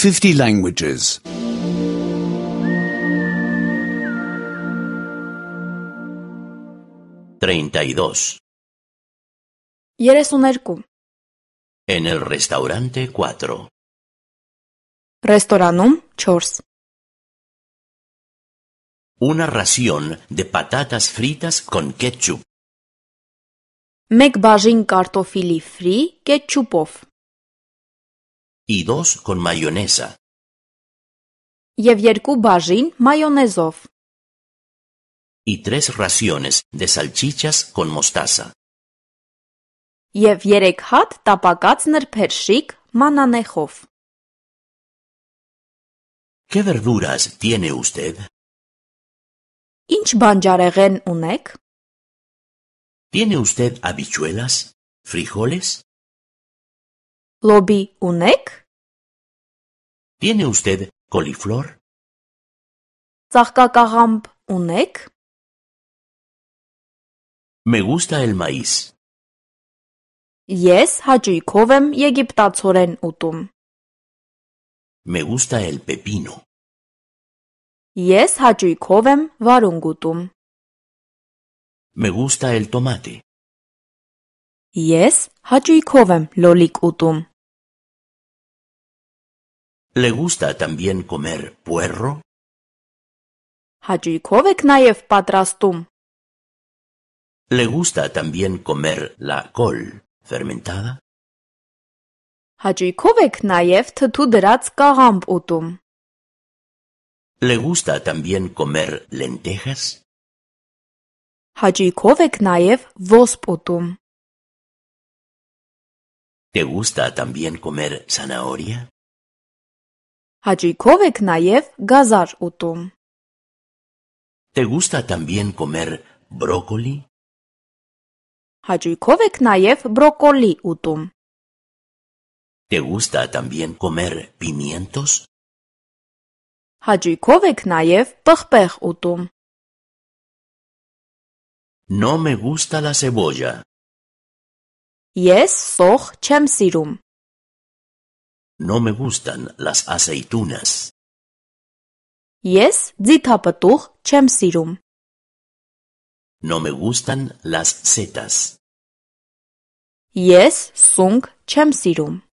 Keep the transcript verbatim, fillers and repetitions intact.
fifty languages. treinta y dos. երեսուներկու En el restaurante cuatro. Ռեստորանում չորս Una ración de patatas fritas con ketchup. մեկ բաժին կարտոֆիլի ֆրի կետչուպով Y dos con mayonesa. և երկու բաժին մայոնեզով Y tres raciones de salchichas con mostaza. և երեք հատ տապակած նրբերշիկ մանանեխով ¿Qué verduras tiene usted? Ինչ բանջարեղեն ունեք? ¿Tiene usted habichuelas? ¿Frijoles? Լոբի ունեք? ¿Tiene usted coliflor? Ծաղկակաղամբ ունեք? Me gusta el maíz. Ես հաճույքով եմ եգիպտացորեն ուտում. Me gusta el pepino. Ես հաճույքով եմ վարունգ ուտում. Me gusta el tomate. Ես հաճույքով եմ լոլիկ ուտում. ¿Le gusta también comer puerro? Հաճույքով եք նաև պատրաստում. ¿Le gusta también comer la col fermentada? Հաճույքով եք նաև թթու դրած կաղամբ ուտում. ¿Le gusta también comer lentejas? Հաճույքով եք նաև ոսպ ուտում. ¿Te gusta también comer zanahoria? Հաճույքով եք նաև գազար ուտում. ¿Te gusta también comer brócoli? Հաճույքով եք նաև բրոկոլի ուտում. ¿Te gusta también comer pimientos? Հաճույքով եք նաև պղպեղ ուտում. No me gusta la cebolla. Ես սող չեմ սիրում. No me gustan las aceitunas. Ես ձիթապտուղ չեմ սիրում. No me gustan las setas. Ես սունգ չեմ սիրում.